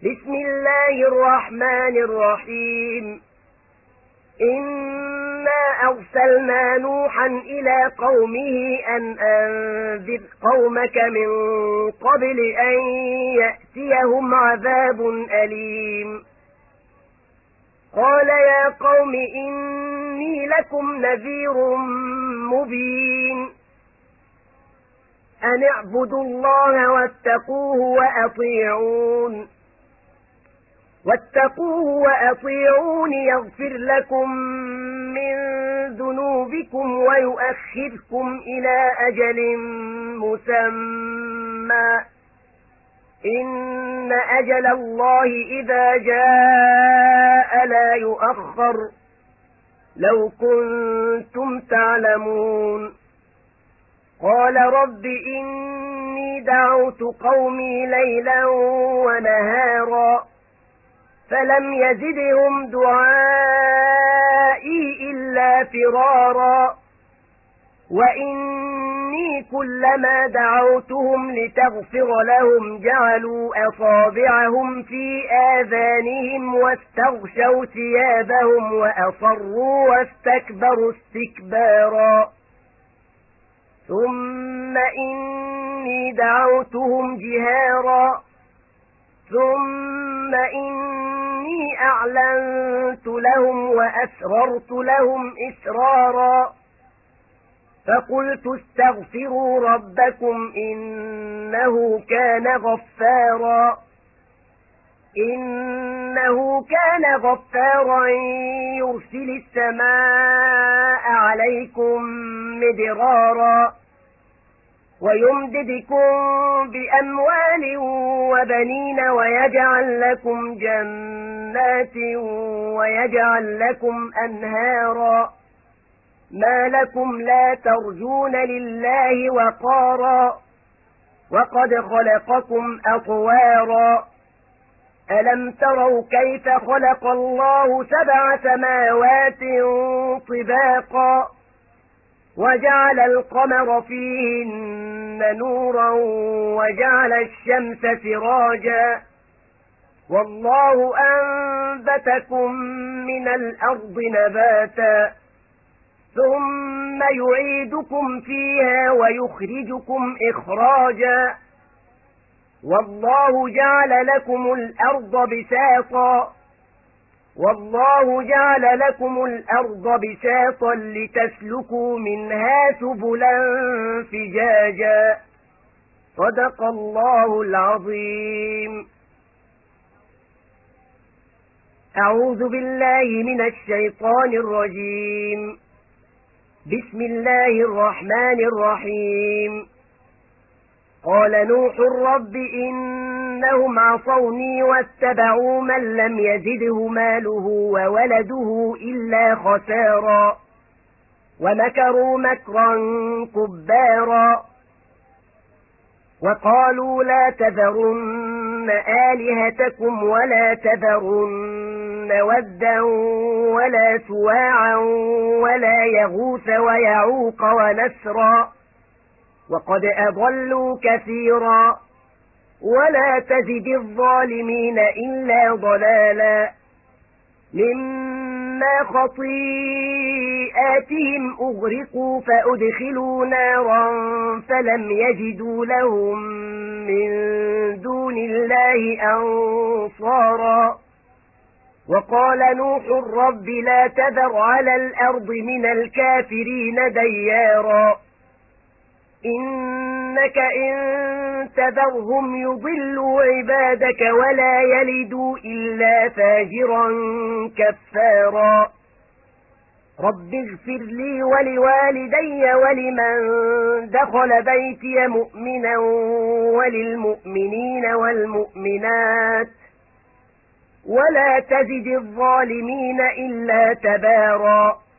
بسم الله الرحمن الرحيم إنا أرسلنا نوحا إلى قومه أن أنذر قومك من قبل أن يأتيهم عذاب أليم قال يا قوم إني لكم نذير مبين أن اعبدوا الله واتقوه يغفر لكم من ذنوبكم ويؤخركم إلى أجل مسمى إن أجل الله إذا جاء لا يؤخر لو كنتم تعلمون قال رب إني دعوت قومي ليلا ونهارا فلم يزدهم دعائي إلا فرارا وإني كلما دعوتهم لتغفر لهم جعلوا أصابعهم في آذانهم واستغشوا ثيابهم وأصروا واستكبروا استكبارا ثم إني دعوتهم جهارا ثم إني أعلنت لهم وأسررت لهم إسرارا فقلت استغفروا ربكم إنه كان غفارا يرسل السماء عليكم مدرارا ويمددكم بأموال وبنين ويجعل لكم جنات ويجعل لكم أنهارا ما لكم لا ترجون لله وقارا وقد خلقكم أطوارا ألم تروا كيف خلق الله 7 سماوات طباقا وجعل القمر فيهن نورا وجعل الشمس سراجا والله أنبتكم من الأرض نباتا ثم يعيدكم فيها ويخرجكم إخراجا والله جعل لكم الأرض بساطا لتسلكوا منها سبلا فجاجا صدق الله العظيم أعوذ بالله من الشيطان الرجيم بسم الله الرحمن الرحيم قال نوح رب إنهم عصوني واتبعوا من لم يزده ماله وولده إلا خسارا ومكروا مكرا كبارا وقالوا لا تذرن آلهتكم ولا تذرن ودا ولا سواعا ولا يغوث ويعوق ونسرا وقد أضلوا كثيرا ولا تزد الظالمين إلا ضلالا مما خطيئاتهم أغرقوا فأدخلوا نارا فلم يجدوا لهم من دون الله أنصارا وقال نوح رب لا تذر على الأرض من الكافرين ديارا إنك إن تذرهم يضلوا عبادك ولا يلدوا إلا فاجرا كفارا رب اغفر لي ولوالدي ولمن دخل بيتي مؤمنا وللمؤمنين والمؤمنات ولا تزد الظالمين إلا تبارا